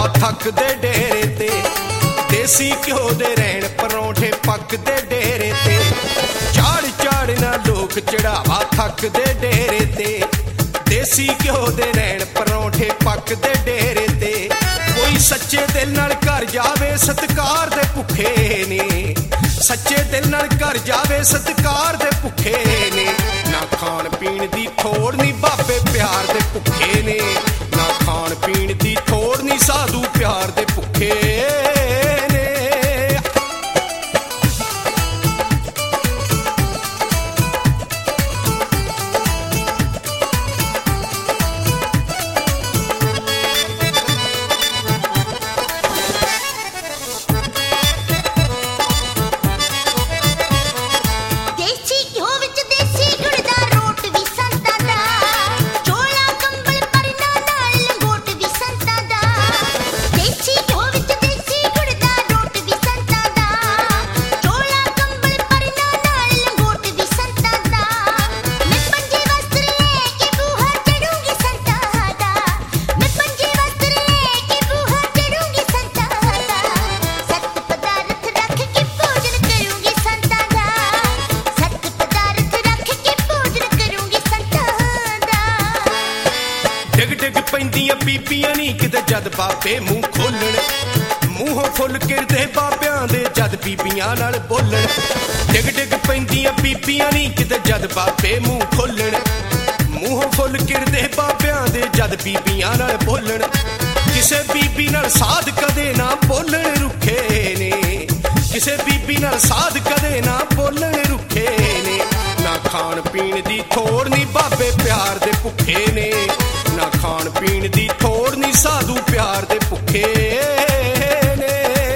थकदे डेरे ते, देसी घ्यो दे रैण परौंठे पकदे डेरे ते, चाड़ चाड़ ना लोग चढ़ावा थकदे डेरे ते, देसी घ्यो दे रैण परौंठे पकदे डेरे ते। कोई सच्चे दिल नाल घर जावे सत्कार दे भुखे ने, सच्चे दिल नाल घर जावे सत्कार दे भुखे ने, ना खाण पीण दी थोड़ नी बाबे प्यार दे भुखे ने, ना खाण पीण दी थोड़ नी साधु प्यार दे भुखे ने। बीबियां नी किते जद बाबे मूंह खोलण, मूंहों फुल किरदे बाबियां दे जद बीबियां नाल बोलण, डिग डिग पैंदियां बीबियां नी किते जद बाबे मूंह खोलण, मूंहों फुल किरदे बाबियां दे जद बीबियां नाल बोलण। किसे बीबी नाल साध कदे ना बोलण रुखे ने, किसे बीबी नाल साध कदे ना बोलण रुखे ने, ना खाण पीण दी थोड़ नी बाबे प्यार दे भुखे ने, ना खाण पीण दी थोड़ नी साधु प्यार दे भुखे ने।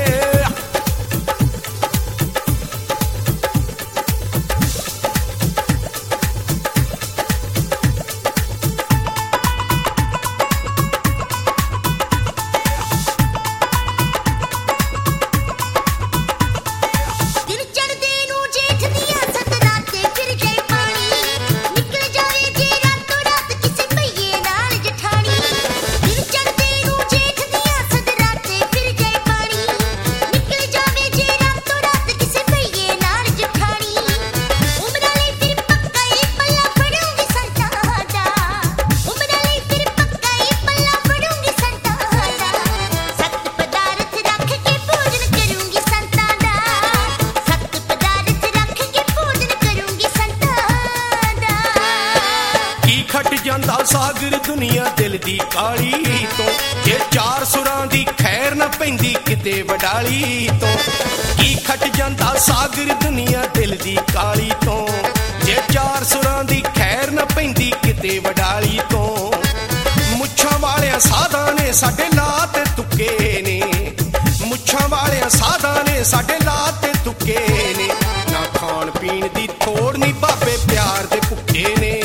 ਜਾਂਦਾ ਸਾਗਰ ਦੁਨੀਆ ਦਿਲ ਦੀ ਕਾਲੀ ਤੋਂ, ਜੇ ਚਾਰ ਸੁਰਾਂ ਦੀ ਖੈਰ ਨਾ ਪੈਂਦੀ ਕਿਤੇ ਵਡਾਲੀ ਤੋਂ। ਕੀ ਖੱਟ ਜਾਂਦਾ ਸਾਗਰ ਦੁਨੀਆ ਦਿਲ ਦੀ ਕਾਲੀ ਤੋਂ, ਜੇ ਚਾਰ ਸੁਰਾਂ ਦੀ ਖੈਰ ਨਾ ਪੈਂਦੀ ਕਿਤੇ ਵਡਾਲੀ ਤੋਂ। ਮੁੱਛਾਂ ਵਾਲਿਆਂ ਸਾਧਾਂ ਨੇ ਸਾਡੇ ਲਾ ਤੇ ਤੁੱਕੇ ਨੇ, ਮੁੱਛਾਂ ਵਾਲਿਆਂ ਸਾਧਾਂ ਨੇ ਸਾਡੇ ਲਾ ਤੇ ਤੁੱਕੇ ਨੇ, ਨਾ ਖਾਣ ਪੀਣ ਦੀ ਥੋੜ ਨੀ ਬਾਬੇ ਪਿਆਰ ਦੇ ਭੁੱਖੇ ਨੇ।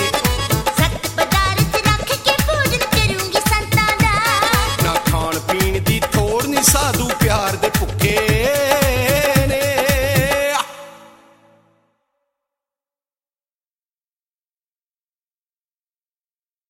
ਸਾਧੂ ਪਿਆਰ